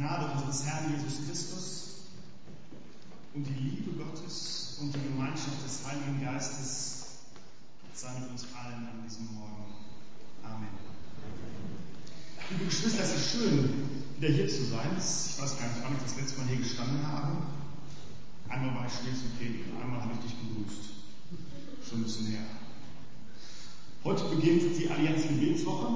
Gnade unseres Herrn Jesus Christus und die Liebe Gottes und die Gemeinschaft des Heiligen Geistes sei mit uns allen an diesem Morgen. Amen. Liebe Geschwister, es ist schön, wieder hier zu sein. Ich weiß gar nicht, wann ich das letzte Mal hier gestanden habe. Einmal war ich schnell zum Predigen, einmal habe ich dich begrüßt. Schon ein bisschen her. Heute beginnt die Allianz Gebetswoche.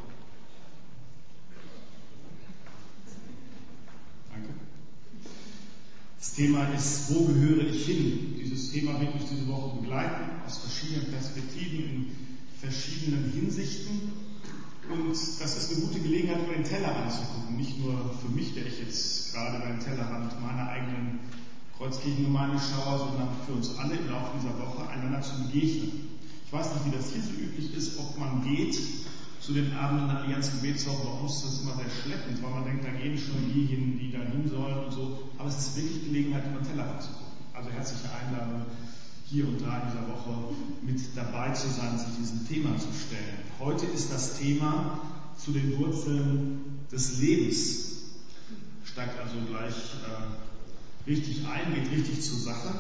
Danke. Das Thema ist, wo gehöre ich hin? Dieses Thema wird mich diese Woche begleiten, aus verschiedenen Perspektiven, in verschiedenen Hinsichten. Und das ist eine gute Gelegenheit, über den Tellerrand zu gucken. Nicht nur für mich, der ich jetzt gerade über den Tellerrand meiner eigenen Kreuzkirchengemeinde schaue, sondern für uns alle im Laufe dieser Woche einander zu begegnen. Ich weiß nicht, wie das hier so üblich ist, ob man geht zu den Abenden der Allianz Gebetswoche. Bei uns ist das immer sehr schleppend, weil man denkt, da gehen schon die hin, die da hin sollen und so. Aber es ist wirklich Gelegenheit, über den Tellerrand zu gucken. Also herzliche Einladung, hier und da in dieser Woche mit dabei zu sein, sich diesem Thema zu stellen. Heute ist das Thema zu den Wurzeln des Lebens. Steigt also gleich richtig ein, geht richtig zur Sache.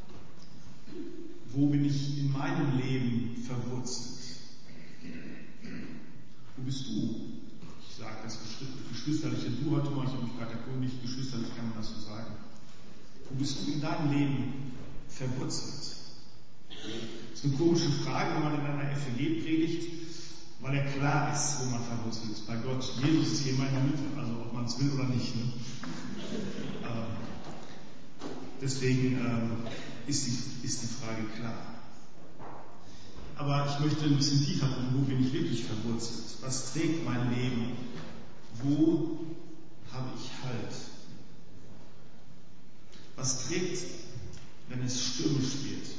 Wo bin ich in meinem Leben verwurzelt? Wo bist du? Ich sage das geschwisterliche Du heute mal, ich habe mich gerade erkundigt, geschwisterlich kann man das so sagen. Wo bist du in deinem Leben verwurzelt? Das ist eine komische Frage, wenn man in einer FEG predigt, weil ja klar ist, wo man verwurzelt ist. Bei Gott, Jesus ist hier immer in der Mitte, also ob man es will oder nicht. Ne? Deswegen ist die Frage klar. Aber ich möchte ein bisschen tiefer gucken, wo bin ich wirklich verwurzelt? Was trägt mein Leben? Wo habe ich Halt? Was trägt, wenn es stürmisch wird?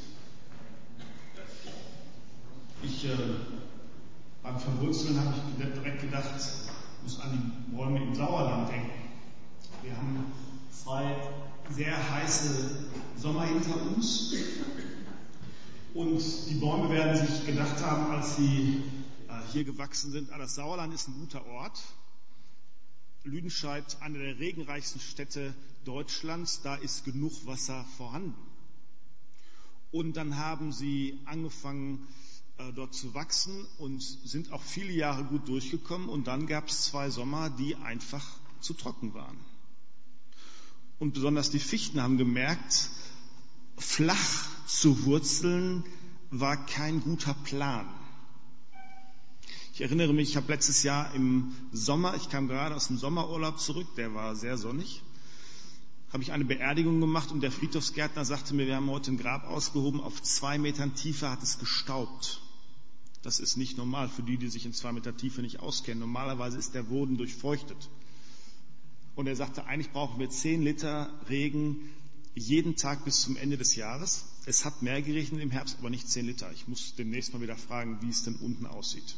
Beim Verwurzeln habe ich direkt gedacht, ich muss an die Bäume im Sauerland denken. Wir haben 2 sehr heiße Sommer hinter uns und die Bäume werden sich gedacht haben, als sie hier gewachsen sind, das Sauerland ist ein guter Ort. Lüdenscheid, eine der regenreichsten Städte Deutschlands, da ist genug Wasser vorhanden. Und dann haben sie angefangen, dort zu wachsen und sind auch viele Jahre gut durchgekommen. Und dann gab es 2 Sommer, die einfach zu trocken waren. Und besonders die Fichten haben gemerkt, flach zu wurzeln war kein guter Plan. Ich erinnere mich, ich habe letztes Jahr im Sommer, ich kam gerade aus dem Sommerurlaub zurück, der war sehr sonnig, habe ich eine Beerdigung gemacht und der Friedhofsgärtner sagte mir, wir haben heute ein Grab ausgehoben, auf 2 Metern Tiefe hat es gestaubt. Das ist nicht normal für die, die sich in 2 Meter Tiefe nicht auskennen. Normalerweise ist der Boden durchfeuchtet. Und er sagte, eigentlich brauchen wir 10 Liter Regen jeden Tag bis zum Ende des Jahres. Es hat mehr geregnet im Herbst, aber nicht 10 Liter. Ich muss demnächst mal wieder fragen, wie es denn unten aussieht.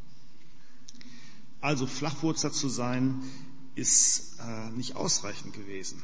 Also Flachwurzler zu sein, ist nicht ausreichend gewesen.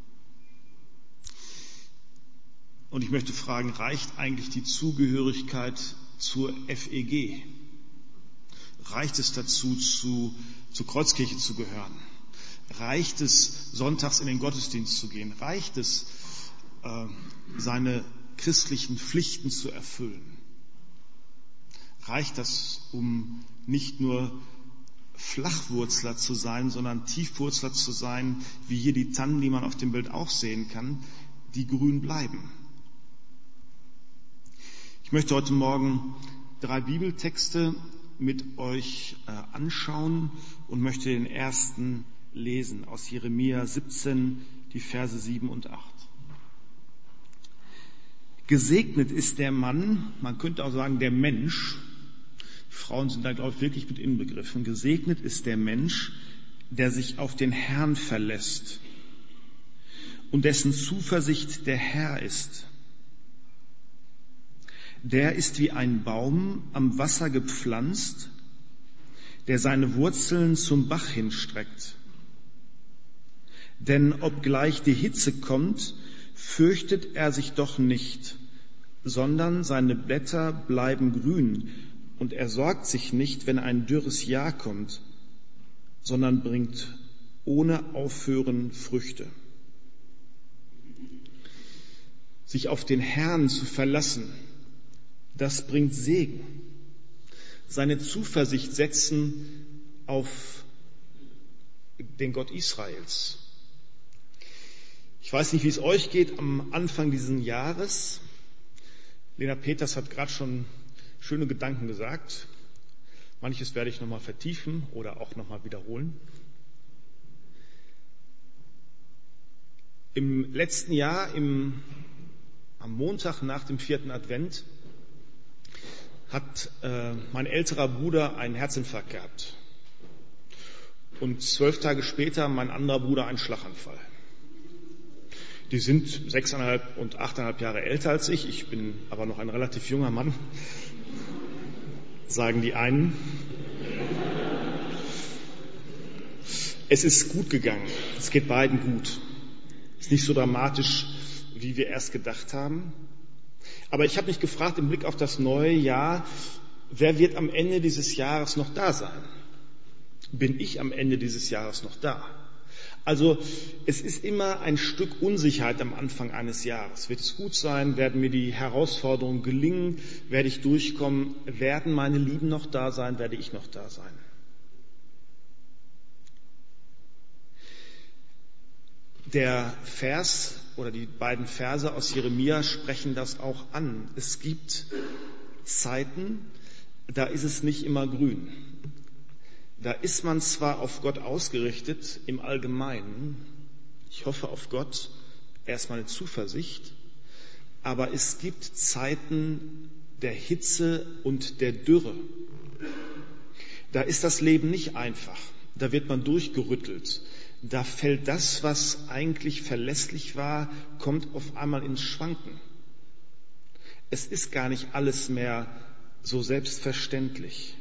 Und ich möchte fragen, reicht eigentlich die Zugehörigkeit zur FEG? Reicht es dazu, zur Kreuzkirche zu gehören? Reicht es, sonntags in den Gottesdienst zu gehen? Reicht es, seine christlichen Pflichten zu erfüllen? Reicht das, um nicht nur Flachwurzler zu sein, sondern Tiefwurzler zu sein, wie hier die Tannen, die man auf dem Bild auch sehen kann, die grün bleiben? Ich möchte heute Morgen 3 Bibeltexte mit euch anschauen und möchte den ersten lesen aus Jeremia 17, die Verse 7 und 8. Gesegnet ist der Mann, man könnte auch sagen der Mensch, Frauen sind da, glaube ich, wirklich mit inbegriffen. Gesegnet ist der Mensch, der sich auf den Herrn verlässt und dessen Zuversicht der Herr ist. Der ist wie ein Baum am Wasser gepflanzt, der seine Wurzeln zum Bach hinstreckt. Denn obgleich die Hitze kommt, fürchtet er sich doch nicht, sondern seine Blätter bleiben grün und er sorgt sich nicht, wenn ein dürres Jahr kommt, sondern bringt ohne Aufhören Früchte. Sich auf den Herrn zu verlassen, das bringt Segen. Seine Zuversicht setzen auf den Gott Israels. Ich weiß nicht, wie es euch geht am Anfang dieses Jahres. Lena Peters hat gerade schon schöne Gedanken gesagt. Manches werde ich nochmal vertiefen oder auch nochmal wiederholen. Im letzten Jahr, am Montag nach dem 4. Advent, hat mein älterer Bruder einen Herzinfarkt gehabt. Und 12 Tage später mein anderer Bruder einen Schlaganfall. Die sind 6,5 und 8,5 Jahre älter als ich. Ich bin aber noch ein relativ junger Mann, sagen die einen. Es ist gut gegangen. Es geht beiden gut. Ist nicht so dramatisch, wie wir erst gedacht haben. Aber ich habe mich gefragt, im Blick auf das neue Jahr, wer wird am Ende dieses Jahres noch da sein? Bin ich am Ende dieses Jahres noch da? Also es ist immer ein Stück Unsicherheit am Anfang eines Jahres. Wird es gut sein? Werden mir die Herausforderungen gelingen? Werde ich durchkommen? Werden meine Lieben noch da sein? Werde ich noch da sein? Der Vers oder die beiden Verse aus Jeremia sprechen das auch an. Es gibt Zeiten, da ist es nicht immer grün. Da ist man zwar auf Gott ausgerichtet im Allgemeinen, ich hoffe auf Gott, erstmal eine Zuversicht, aber es gibt Zeiten der Hitze und der Dürre. Da ist das Leben nicht einfach, da wird man durchgerüttelt, da fällt das, was eigentlich verlässlich war, kommt auf einmal ins Schwanken. Es ist gar nicht alles mehr so selbstverständlich.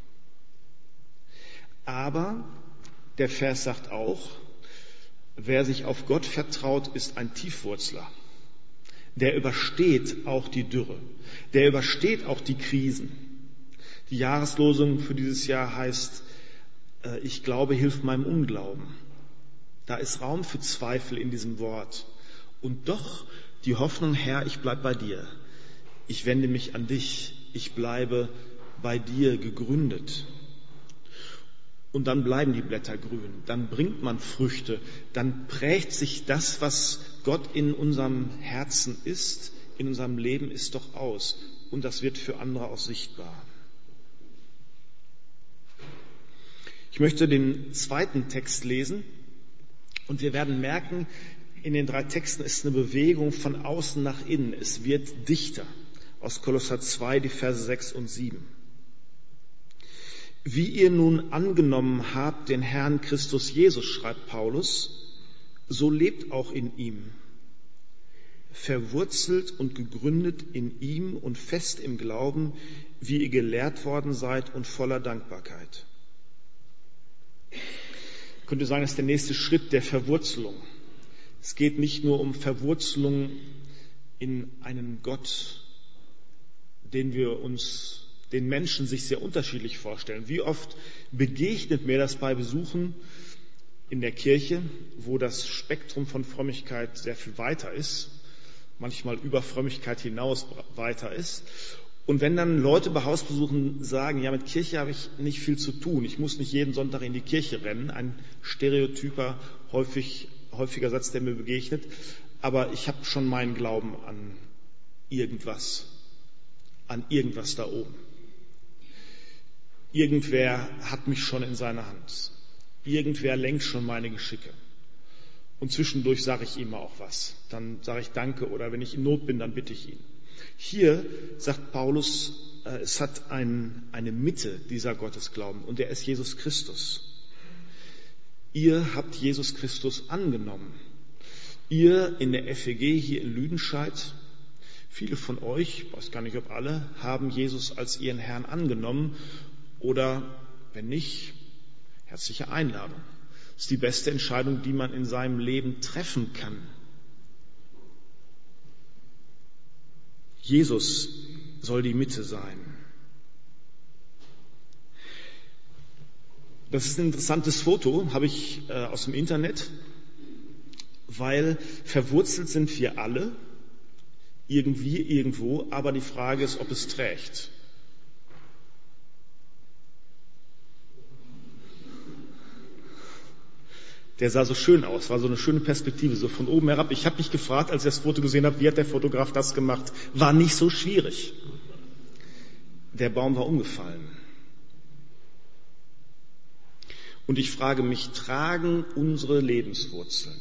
Aber der Vers sagt auch, wer sich auf Gott vertraut, ist ein Tiefwurzler. Der übersteht auch die Dürre. Der übersteht auch die Krisen. Die Jahreslosung für dieses Jahr heißt, ich glaube, hilf meinem Unglauben. Da ist Raum für Zweifel in diesem Wort. Und doch die Hoffnung, Herr, ich bleib bei dir. Ich wende mich an dich. Ich bleibe bei dir gegründet. Und dann bleiben die Blätter grün, dann bringt man Früchte, dann prägt sich das, was Gott in unserem Herzen ist, in unserem Leben ist, doch aus. Und das wird für andere auch sichtbar. Ich möchte den zweiten Text lesen und wir werden merken, in den 3 Texten ist eine Bewegung von außen nach innen. Es wird dichter. Aus Kolosser 2, die Verse 6 und 7. Wie ihr nun angenommen habt den Herrn Christus Jesus, schreibt Paulus, so lebt auch in ihm, verwurzelt und gegründet in ihm und fest im Glauben, wie ihr gelehrt worden seid und voller Dankbarkeit. Ich könnte sagen, das ist der nächste Schritt der Verwurzelung. Es geht nicht nur um Verwurzelung in einen Gott, den Menschen sich sehr unterschiedlich vorstellen. Wie oft begegnet mir das bei Besuchen in der Kirche, wo das Spektrum von Frömmigkeit sehr viel weiter ist, manchmal über Frömmigkeit hinaus weiter ist. Und wenn dann Leute bei Hausbesuchen sagen, ja, mit Kirche habe ich nicht viel zu tun, ich muss nicht jeden Sonntag in die Kirche rennen, ein stereotyper, häufiger Satz, der mir begegnet, aber ich habe schon meinen Glauben an irgendwas da oben. Irgendwer hat mich schon in seiner Hand. Irgendwer lenkt schon meine Geschicke. Und zwischendurch sage ich ihm auch was. Dann sage ich Danke oder wenn ich in Not bin, dann bitte ich ihn. Hier sagt Paulus, es hat eine Mitte, dieser Gottesglauben, und der ist Jesus Christus. Ihr habt Jesus Christus angenommen. Ihr in der FEG hier in Lüdenscheid, viele von euch, ich weiß gar nicht, ob alle, haben Jesus als ihren Herrn angenommen. Oder wenn nicht, herzliche Einladung. Das ist die beste Entscheidung, die man in seinem Leben treffen kann. Jesus soll die Mitte sein. Das ist ein interessantes Foto, habe ich aus dem Internet, weil verwurzelt sind wir alle, irgendwie, irgendwo, aber die Frage ist, ob es trägt. Der sah so schön aus, war so eine schöne Perspektive, so von oben herab. Ich habe mich gefragt, als ich das Foto gesehen habe, wie hat der Fotograf das gemacht? War nicht so schwierig. Der Baum war umgefallen. Und ich frage mich, tragen unsere Lebenswurzeln?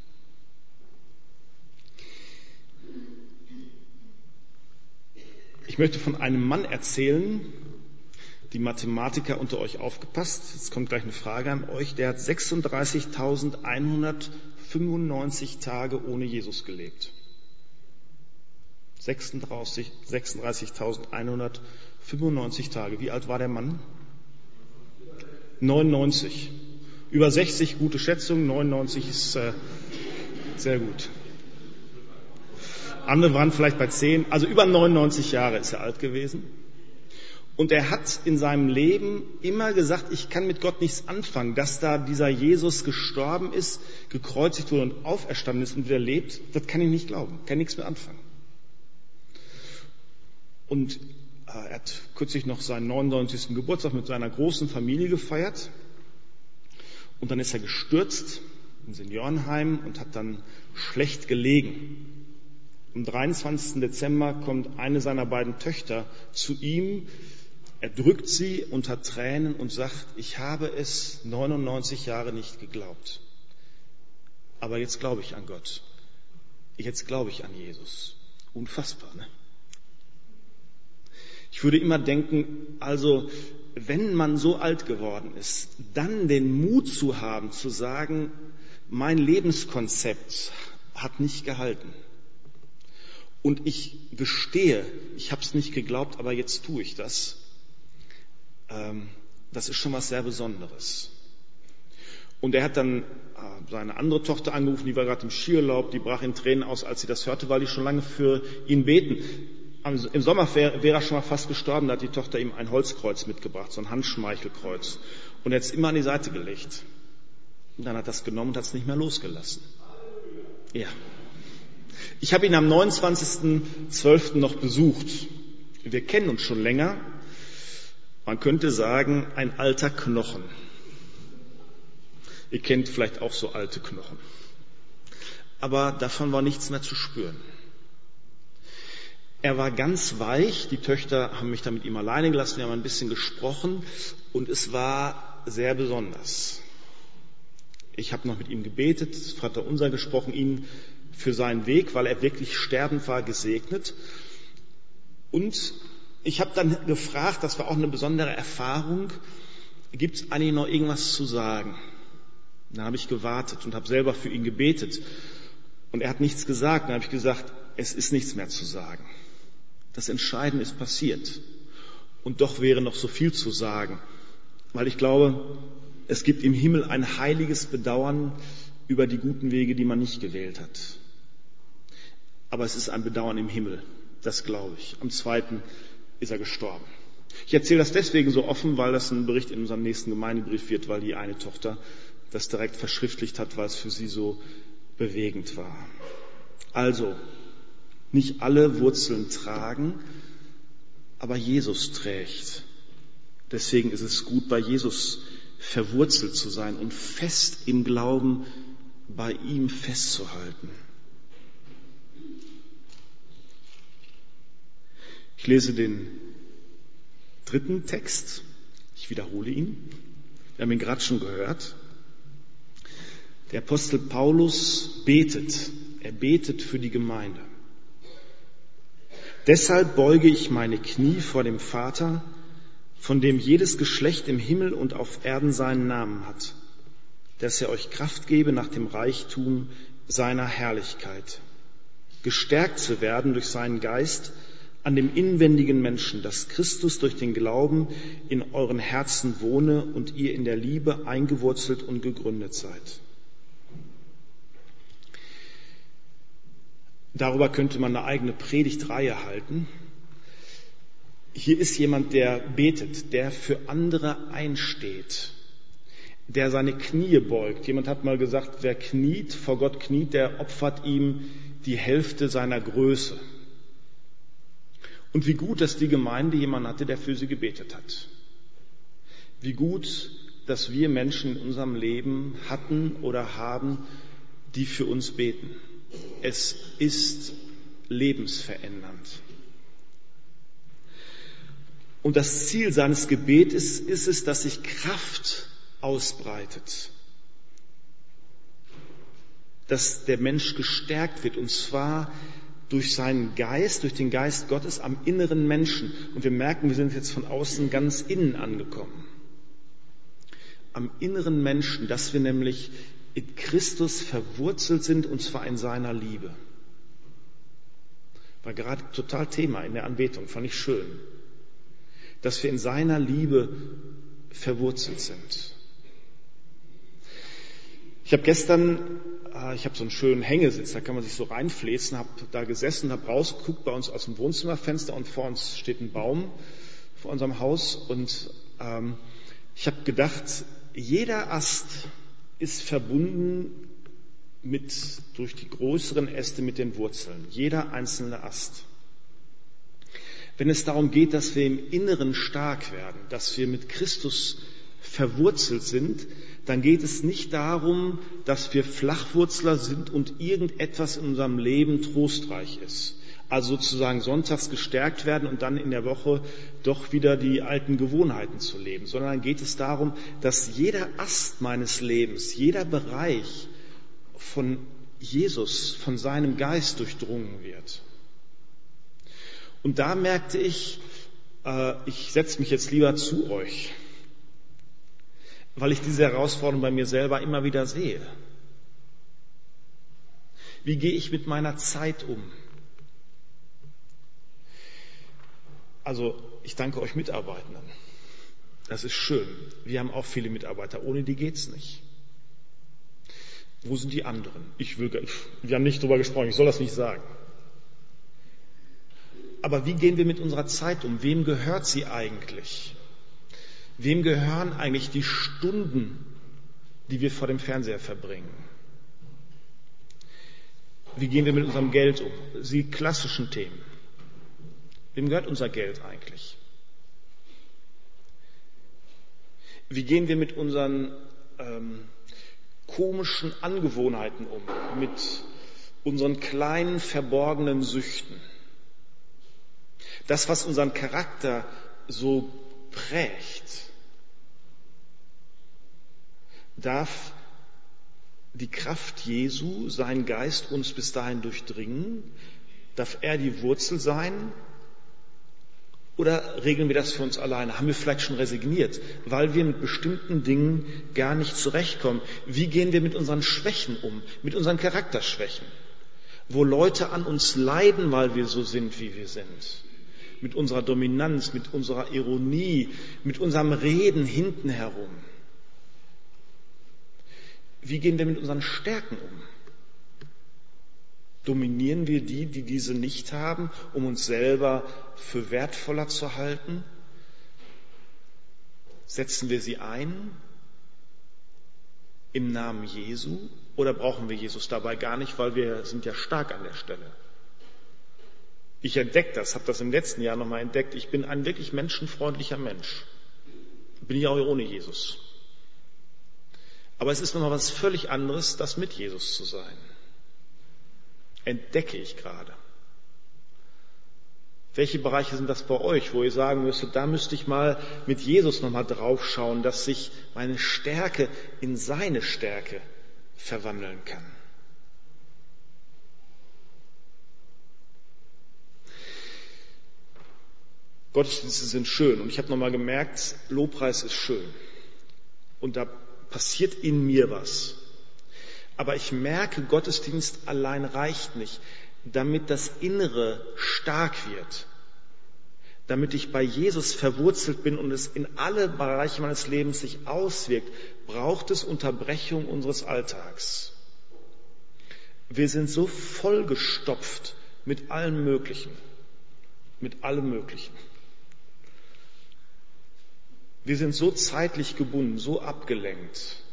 Ich möchte von einem Mann erzählen, die Mathematiker unter euch aufgepasst, jetzt kommt gleich eine Frage an euch, der hat 36.195 Tage ohne Jesus gelebt. 36.195 Tage. Wie alt war der Mann? 99. Über 60, gute Schätzung, 99 ist sehr gut. Andere waren vielleicht bei 10, also über 99 Jahre ist er alt gewesen. Und er hat in seinem Leben immer gesagt, ich kann mit Gott nichts anfangen, dass da dieser Jesus gestorben ist, gekreuzigt wurde und auferstanden ist und wieder lebt, das kann ich nicht glauben, kann nichts mehr anfangen. Und er hat kürzlich noch seinen 99. Geburtstag mit seiner großen Familie gefeiert und dann ist er gestürzt im Seniorenheim und hat dann schlecht gelegen. Am 23. Dezember kommt eine seiner beiden Töchter zu ihm, er drückt sie unter Tränen und sagt, ich habe es 99 Jahre nicht geglaubt. Aber jetzt glaube ich an Gott. Jetzt glaube ich an Jesus. Unfassbar, ne? Ich würde immer denken, also wenn man so alt geworden ist, dann den Mut zu haben, zu sagen, mein Lebenskonzept hat nicht gehalten. Und ich gestehe, ich habe es nicht geglaubt, aber jetzt tue ich das. Das ist schon was sehr Besonderes. Und er hat dann seine andere Tochter angerufen, die war gerade im Skiurlaub, die brach in Tränen aus, als sie das hörte, weil die schon lange für ihn beten. Im Sommer wäre er schon mal fast gestorben, da hat die Tochter ihm ein Holzkreuz mitgebracht, so ein Handschmeichelkreuz. Und er hat es immer an die Seite gelegt. Und dann hat er das genommen und hat es nicht mehr losgelassen. Ja. Ich habe ihn am 29.12. noch besucht. Wir kennen uns schon länger. Man könnte sagen, ein alter Knochen. Ihr kennt vielleicht auch so alte Knochen. Aber davon war nichts mehr zu spüren. Er war ganz weich. Die Töchter haben mich dann mit ihm alleine gelassen. Wir haben ein bisschen gesprochen und es war sehr besonders. Ich habe noch mit ihm gebetet, Vaterunser gesprochen, ihn für seinen Weg, weil er wirklich sterbend war, gesegnet. Und ich habe dann gefragt, das war auch eine besondere Erfahrung, gibt es eigentlich noch irgendwas zu sagen? Dann habe ich gewartet und habe selber für ihn gebetet. Und er hat nichts gesagt. Dann habe ich gesagt, es ist nichts mehr zu sagen. Das Entscheidende ist passiert. Und doch wäre noch so viel zu sagen. Weil ich glaube, es gibt im Himmel ein heiliges Bedauern über die guten Wege, die man nicht gewählt hat. Aber es ist ein Bedauern im Himmel. Das glaube ich. Am 2. ist er gestorben. Ich erzähle das deswegen so offen, weil das ein Bericht in unserem nächsten Gemeindebrief wird, weil die eine Tochter das direkt verschriftlicht hat, weil es für sie so bewegend war. Also, nicht alle Wurzeln tragen, aber Jesus trägt. Deswegen ist es gut, bei Jesus verwurzelt zu sein und fest im Glauben bei ihm festzuhalten. Ich lese den 3. Text. Ich wiederhole ihn. Wir haben ihn gerade schon gehört. Der Apostel Paulus betet. Er betet für die Gemeinde. Deshalb beuge ich meine Knie vor dem Vater, von dem jedes Geschlecht im Himmel und auf Erden seinen Namen hat, dass er euch Kraft gebe nach dem Reichtum seiner Herrlichkeit, gestärkt zu werden durch seinen Geist an dem inwendigen Menschen, dass Christus durch den Glauben in euren Herzen wohne und ihr in der Liebe eingewurzelt und gegründet seid. Darüber könnte man eine eigene Predigtreihe halten. Hier ist jemand, der betet, der für andere einsteht, der seine Knie beugt. Jemand hat mal gesagt, wer kniet, vor Gott kniet, der opfert ihm die Hälfte seiner Größe. Und wie gut, dass die Gemeinde jemanden hatte, der für sie gebetet hat. Wie gut, dass wir Menschen in unserem Leben hatten oder haben, die für uns beten. Es ist lebensverändernd. Und das Ziel seines Gebetes ist es, dass sich Kraft ausbreitet. Dass der Mensch gestärkt wird, und zwar durch seinen Geist, durch den Geist Gottes am inneren Menschen. Und wir merken, wir sind jetzt von außen ganz innen angekommen. Am inneren Menschen, dass wir nämlich in Christus verwurzelt sind, und zwar in seiner Liebe. War gerade total Thema in der Anbetung, fand ich schön. Dass wir in seiner Liebe verwurzelt sind. Ich habe gestern, ich habe so einen schönen Hängesitz, da kann man sich so reinfläzen, habe da gesessen, habe rausgeguckt bei uns aus dem Wohnzimmerfenster und vor uns steht ein Baum vor unserem Haus und ich habe gedacht, jeder Ast ist verbunden durch die größeren Äste mit den Wurzeln, jeder einzelne Ast. Wenn es darum geht, dass wir im Inneren stark werden, dass wir mit Christus verwurzelt sind, dann geht es nicht darum, dass wir Flachwurzler sind und irgendetwas in unserem Leben trostreich ist. Also sozusagen sonntags gestärkt werden und dann in der Woche doch wieder die alten Gewohnheiten zu leben, sondern dann geht es darum, dass jeder Ast meines Lebens, jeder Bereich von Jesus, von seinem Geist durchdrungen wird. Und da merkte ich setze mich jetzt lieber zu euch, weil ich diese Herausforderung bei mir selber immer wieder sehe. Wie gehe ich mit meiner Zeit um? Also, ich danke euch Mitarbeitenden. Das ist schön. Wir haben auch viele Mitarbeiter. Ohne die geht's nicht. Wo sind die anderen? Wir haben nicht drüber gesprochen. Ich soll das nicht sagen. Aber wie gehen wir mit unserer Zeit um? Wem gehört sie eigentlich? Wem gehören eigentlich die Stunden, die wir vor dem Fernseher verbringen? Wie gehen wir mit unserem Geld um? Die klassischen Themen. Wem gehört unser Geld eigentlich? Wie gehen wir mit unseren komischen Angewohnheiten um? Mit unseren kleinen, verborgenen Süchten? Das, was unseren Charakter so prägt, darf die Kraft Jesu, sein Geist uns bis dahin durchdringen? Darf er die Wurzel sein? Oder regeln wir das für uns alleine? Haben wir vielleicht schon resigniert, weil wir mit bestimmten Dingen gar nicht zurechtkommen? Wie gehen wir mit unseren Schwächen um, mit unseren Charakterschwächen? Wo Leute an uns leiden, weil wir so sind, wie wir sind. Mit unserer Dominanz, mit unserer Ironie, mit unserem Reden hinten herum. Wie gehen wir mit unseren Stärken um? Dominieren wir die diese nicht haben, um uns selber für wertvoller zu halten? Setzen wir sie ein im Namen Jesu oder brauchen wir Jesus dabei gar nicht, weil wir sind ja stark an der Stelle? Ich entdecke das, habe das im letzten Jahr nochmal entdeckt. Ich bin ein wirklich menschenfreundlicher Mensch. Bin ich auch ohne Jesus. Aber es ist nochmal was völlig anderes, das mit Jesus zu sein. Entdecke ich gerade. Welche Bereiche sind das bei euch, wo ihr sagen müsstet, da müsste ich mal mit Jesus nochmal drauf schauen, dass sich meine Stärke in seine Stärke verwandeln kann? Gottesdienste sind schön und ich habe nochmal gemerkt, Lobpreis ist schön und da passiert in mir was. Aber ich merke, Gottesdienst allein reicht nicht, damit das Innere stark wird, damit ich bei Jesus verwurzelt bin und es in alle Bereiche meines Lebens sich auswirkt, braucht es Unterbrechung unseres Alltags. Wir sind so vollgestopft mit allem Möglichen, Wir sind so zeitlich gebunden, so abgelenkt.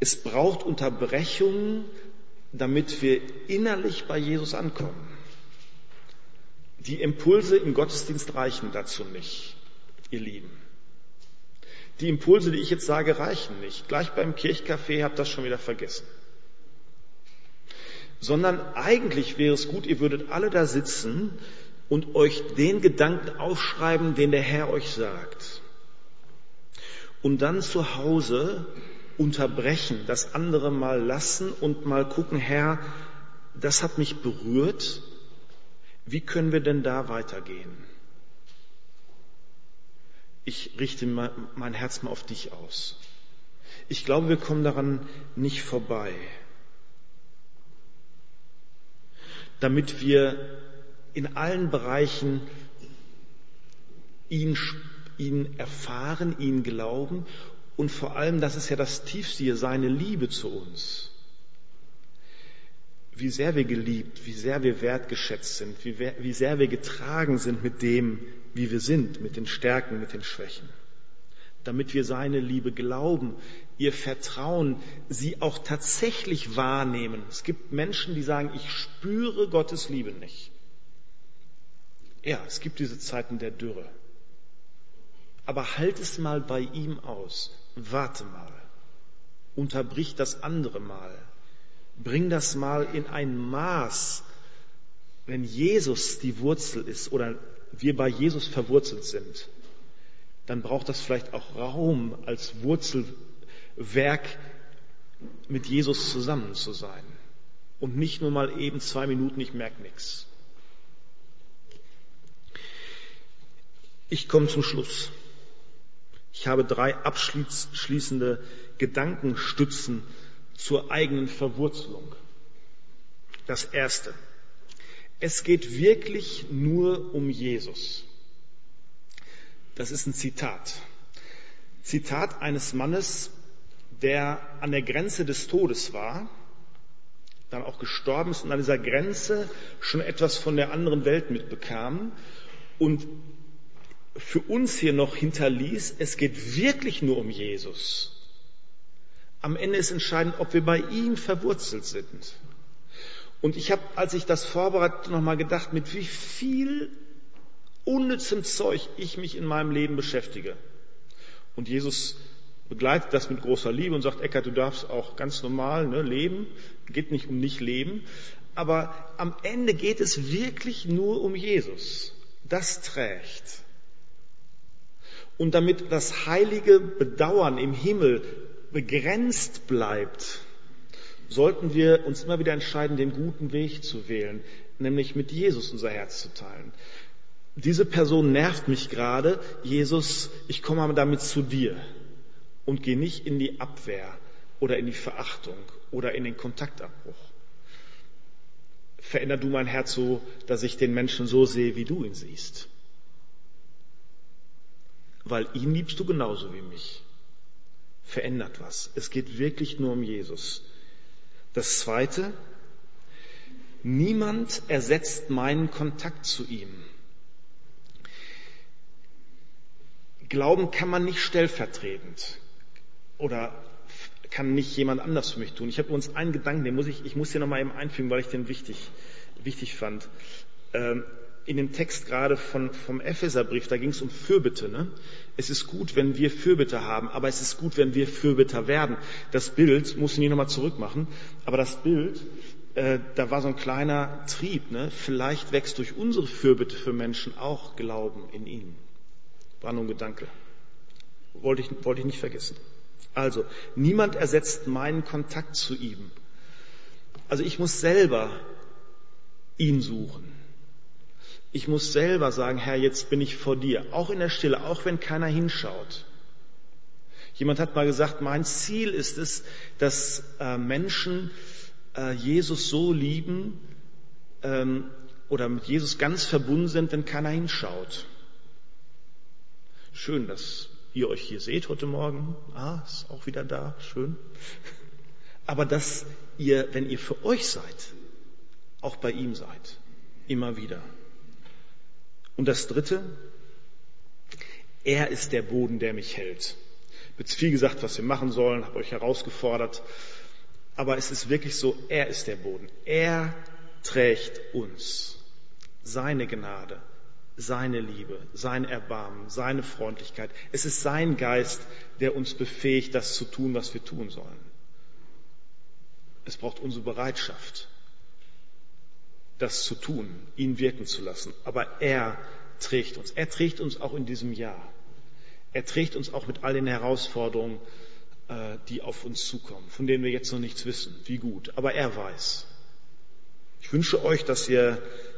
Es braucht Unterbrechungen, damit wir innerlich bei Jesus ankommen. Die Impulse im Gottesdienst reichen dazu nicht, ihr Lieben. Die Impulse, die ich jetzt sage, reichen nicht. Gleich beim Kirchcafé habt ihr das schon wieder vergessen. Sondern eigentlich wäre es gut, ihr würdet alle da sitzen und euch den Gedanken aufschreiben, den der Herr euch sagt. Und dann zu Hause unterbrechen, das andere mal lassen und mal gucken, Herr, das hat mich berührt. Wie können wir denn da weitergehen? Ich richte mein Herz mal auf dich aus. Ich glaube, wir kommen daran nicht vorbei. Damit wir in allen Bereichen ihn erfahren, ihn glauben und vor allem, das ist ja das Tiefste hier, seine Liebe zu uns. Wie sehr wir geliebt, wie sehr wir wertgeschätzt sind, wie sehr wir getragen sind mit dem, wie wir sind, mit den Stärken, mit den Schwächen. Damit wir seine Liebe glauben, ihr Vertrauen, sie auch tatsächlich wahrnehmen. Es gibt Menschen, die sagen, ich spüre Gottes Liebe nicht. Ja, es gibt diese Zeiten der Dürre. Aber halt es mal bei ihm aus. Warte mal. Unterbrich das andere mal. Bring das mal in ein Maß, wenn Jesus die Wurzel ist oder wir bei Jesus verwurzelt sind, dann braucht das vielleicht auch Raum, als Wurzelwerk mit Jesus zusammen zu sein. Und nicht nur mal eben 2 Minuten, ich merke nichts. Ich komme zum Schluss. Ich habe 3 abschließende Gedankenstützen zur eigenen Verwurzelung. Das erste. Es geht wirklich nur um Jesus. Das ist ein Zitat. Zitat eines Mannes, der an der Grenze des Todes war, dann auch gestorben ist und an dieser Grenze schon etwas von der anderen Welt mitbekam und für uns hier noch hinterließ, es geht wirklich nur um Jesus. Am Ende ist entscheidend, ob wir bei ihm verwurzelt sind. Und ich habe, als ich das vorbereitet, nochmal gedacht, mit wie viel unnützem Zeug ich mich in meinem Leben beschäftige. Und Jesus begleitet das mit großer Liebe und sagt, Eckart, du darfst auch ganz normal leben. Geht nicht um nicht leben. Aber am Ende geht es wirklich nur um Jesus. Das trägt. Und damit das heilige Bedauern im Himmel begrenzt bleibt, sollten wir uns immer wieder entscheiden, den guten Weg zu wählen, nämlich mit Jesus unser Herz zu teilen. Diese Person nervt mich gerade. Jesus, ich komme aber damit zu dir und gehe nicht in die Abwehr oder in die Verachtung oder in den Kontaktabbruch. Veränder du mein Herz so, dass ich den Menschen so sehe, wie du ihn siehst. Weil ihn liebst du genauso wie mich. Verändert was. Es geht wirklich nur um Jesus. Das Zweite, niemand ersetzt meinen Kontakt zu ihm. Glauben kann man nicht stellvertretend oder kann nicht jemand anders für mich tun. Ich habe übrigens einen Gedanken, ich muss hier nochmal eben einfügen, weil ich den wichtig fand. In dem Text gerade vom Epheserbrief, da ging es um Fürbitte. Ne? Es ist gut, wenn wir Fürbitte haben, aber es ist gut, wenn wir Fürbitter werden. Das Bild, muss ich nicht nochmal zurückmachen, aber das Bild, da war so ein kleiner Trieb. Ne? Vielleicht wächst durch unsere Fürbitte für Menschen auch Glauben in ihnen. War nur ein Gedanke. Wollte ich nicht vergessen. Also, niemand ersetzt meinen Kontakt zu ihm. Also ich muss selber ihn suchen. Ich muss selber sagen, Herr, jetzt bin ich vor dir. Auch in der Stille, auch wenn keiner hinschaut. Jemand hat mal gesagt, mein Ziel ist es, dass Menschen Jesus so lieben oder mit Jesus ganz verbunden sind, wenn keiner hinschaut. Schön, dass ihr euch hier seht heute Morgen. Ist auch wieder da. Schön. Aber dass ihr, wenn ihr für euch seid, auch bei ihm seid. Immer wieder. Und das Dritte, er ist der Boden, der mich hält. habe jetzt viel gesagt, was wir machen sollen, habe euch herausgefordert. Aber es ist wirklich so, er ist der Boden. Er trägt uns. Seine Gnade, seine Liebe, sein Erbarmen, seine Freundlichkeit. Es ist sein Geist, der uns befähigt, das zu tun, was wir tun sollen. Es braucht unsere Bereitschaft, das zu tun, ihn wirken zu lassen. Aber er trägt uns. Er trägt uns auch in diesem Jahr. Er trägt uns auch mit all den Herausforderungen, die auf uns zukommen, von denen wir jetzt noch nichts wissen, wie gut. Aber er weiß. Ich wünsche euch, dass ihr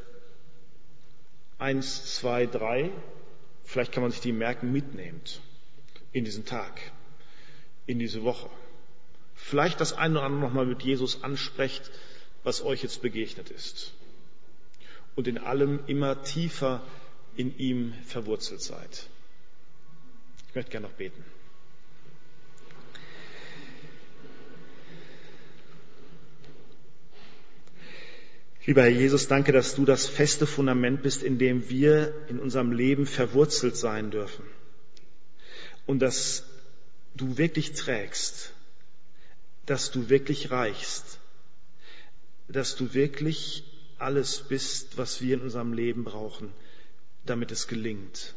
1, 2, 3, vielleicht kann man sich die merken, mitnehmt in diesen Tag, in diese Woche. Vielleicht das eine oder andere nochmal mit Jesus ansprecht, was euch jetzt begegnet ist. Und in allem immer tiefer in ihm verwurzelt seid. Ich möchte gerne noch beten. Lieber Herr Jesus, danke, dass du das feste Fundament bist, in dem wir in unserem Leben verwurzelt sein dürfen. Und dass du wirklich trägst, dass du wirklich reichst, dass du wirklich alles bist, was wir in unserem Leben brauchen, damit es gelingt.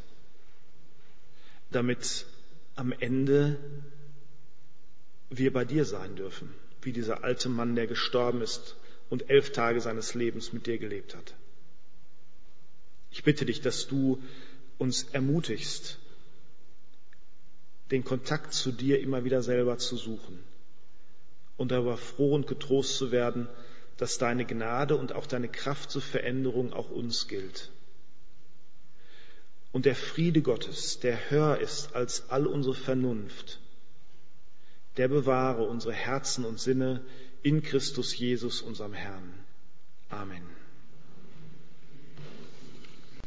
Damit am Ende wir bei dir sein dürfen, wie dieser alte Mann, der gestorben ist und 11 Tage seines Lebens mit dir gelebt hat. Ich bitte dich, dass du uns ermutigst, den Kontakt zu dir immer wieder selber zu suchen und darüber froh und getrost zu werden, dass deine Gnade und auch deine Kraft zur Veränderung auch uns gilt. Und der Friede Gottes, der höher ist als all unsere Vernunft, der bewahre unsere Herzen und Sinne in Christus Jesus, unserem Herrn. Amen.